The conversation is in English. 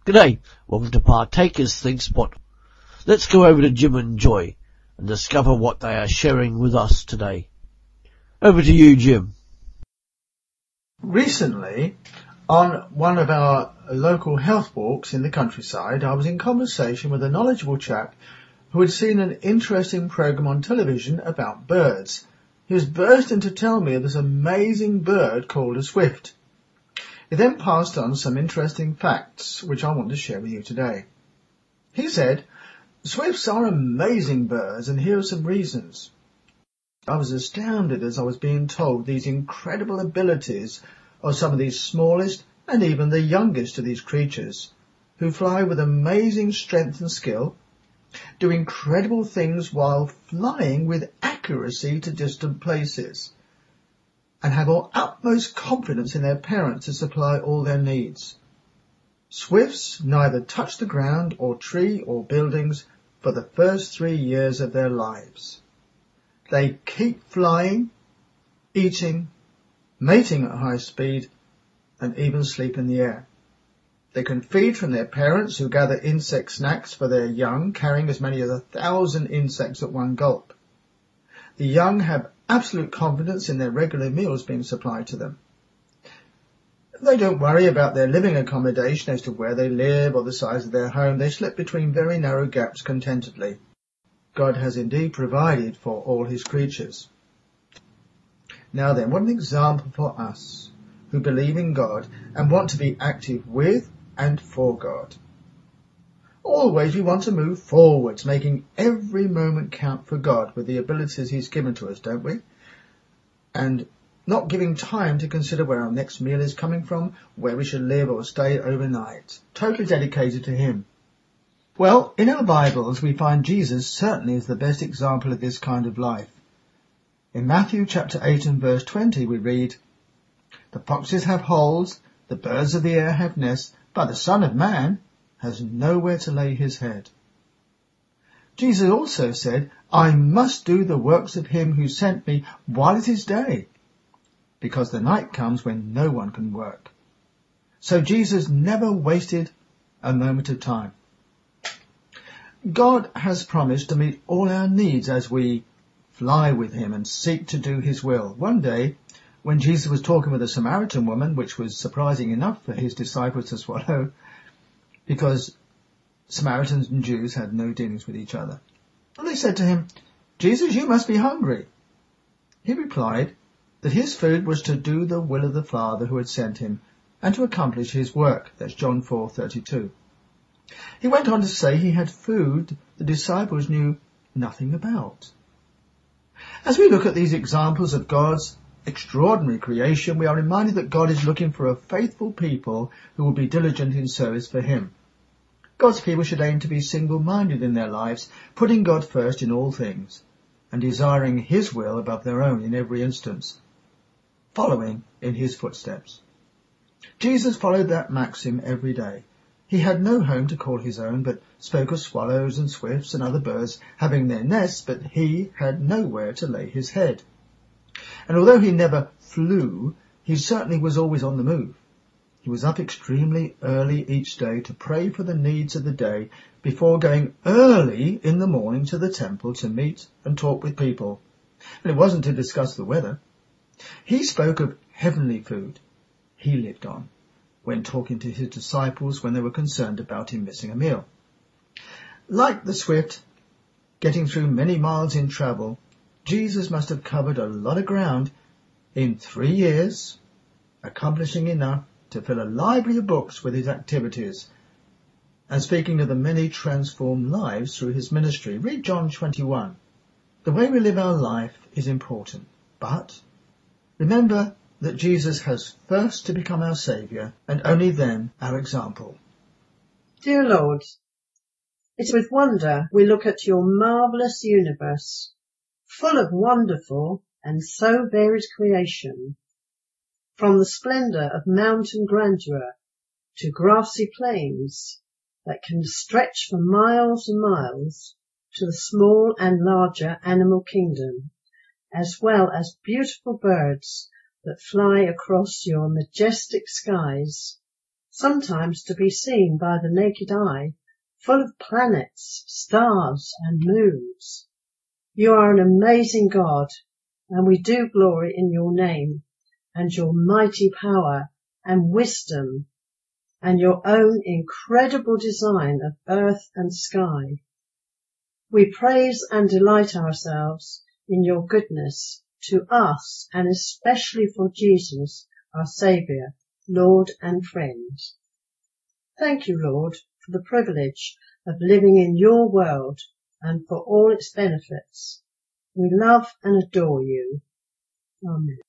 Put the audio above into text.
G'day, welcome to Partakers Think Spot. Let's go over to Jim and Joy and discover what they are sharing with us today. Over to you, Jim. Recently, on one of our local health walks in the countryside, I was in conversation with a knowledgeable chap who had seen an interesting programme on television about birds. He was bursting to tell me of this amazing bird called a swift. He then passed on some interesting facts, which I want to share with you today. He said, "Swifts are amazing birds, and here are some reasons." I was astounded as I was being told these incredible abilities of some of these smallest and even the youngest of these creatures, who fly with amazing strength and skill, do incredible things while flying with accuracy to distant places, and have utmost confidence in their parents to supply all their needs. Swifts neither touch the ground or tree or buildings for the first 3 years of their lives. They keep flying, eating, mating at high speed, and even sleep in the air. They can feed from their parents, who gather insect snacks for their young, carrying as many as 1,000 insects at one gulp. The young have absolute confidence in their regular meals being supplied to them. They don't worry about their living accommodation as to where they live or the size of their home. They slip between very narrow gaps contentedly. God has indeed provided for all his creatures. Now then, what an example for us who believe in God and want to be active with and for God. Always we want to move forwards, making every moment count for God with the abilities he's given to us, don't we? And not giving time to consider where our next meal is coming from, where we should live or stay overnight. Totally dedicated to him. Well, in our Bibles we find Jesus certainly is the best example of this kind of life. In Matthew chapter 8 and verse 20 we read, "The foxes have holes, the birds of the air have nests, but the Son of Man has nowhere to lay his head." Jesus also said, "I must do the works of him who sent me while it is day, because the night comes when no one can work." So Jesus never wasted a moment of time. God has promised to meet all our needs as we fly with him and seek to do his will. One day, when Jesus was talking with a Samaritan woman, which was surprising enough for his disciples to swallow, because Samaritans and Jews had no dealings with each other. And they said to him, "Jesus, you must be hungry." He replied that his food was to do the will of the Father who had sent him and to accomplish his work. That's John 4:32. He went on to say he had food the disciples knew nothing about. As we look at these examples of God's extraordinary creation, we are reminded that God is looking for a faithful people who will be diligent in service for him. God's people should aim to be single-minded in their lives, putting God first in all things, and desiring his will above their own in every instance, following in his footsteps. Jesus followed that maxim every day. He had no home to call his own, but spoke of swallows and swifts and other birds having their nests, but he had nowhere to lay his head. And although he never flew, he certainly was always on the move. He was up extremely early each day to pray for the needs of the day before going early in the morning to the temple to meet and talk with people. And it wasn't to discuss the weather. He spoke of heavenly food he lived on when talking to his disciples when they were concerned about him missing a meal. Like the swift, getting through many miles in travel, Jesus must have covered a lot of ground in 3 years, accomplishing enough to fill a library of books with his activities. And speaking of the many transformed lives through his ministry, read John 21. The way we live our life is important, but remember that Jesus has first to become our Saviour, and only then our example. Dear Lord, it's with wonder we look at your marvellous universe, full of wonderful and so varied creation, from the splendour of mountain grandeur to grassy plains that can stretch for miles and miles, to the small and larger animal kingdom, as well as beautiful birds that fly across your majestic skies, sometimes to be seen by the naked eye, full of planets, stars and moons. You are an amazing God, and we do glory in your name and your mighty power and wisdom and your own incredible design of earth and sky. We praise and delight ourselves in your goodness to us, and especially for Jesus, our Saviour, Lord and friend. Thank you, Lord, for the privilege of living in your world and for all its benefits. We love and adore you. Amen.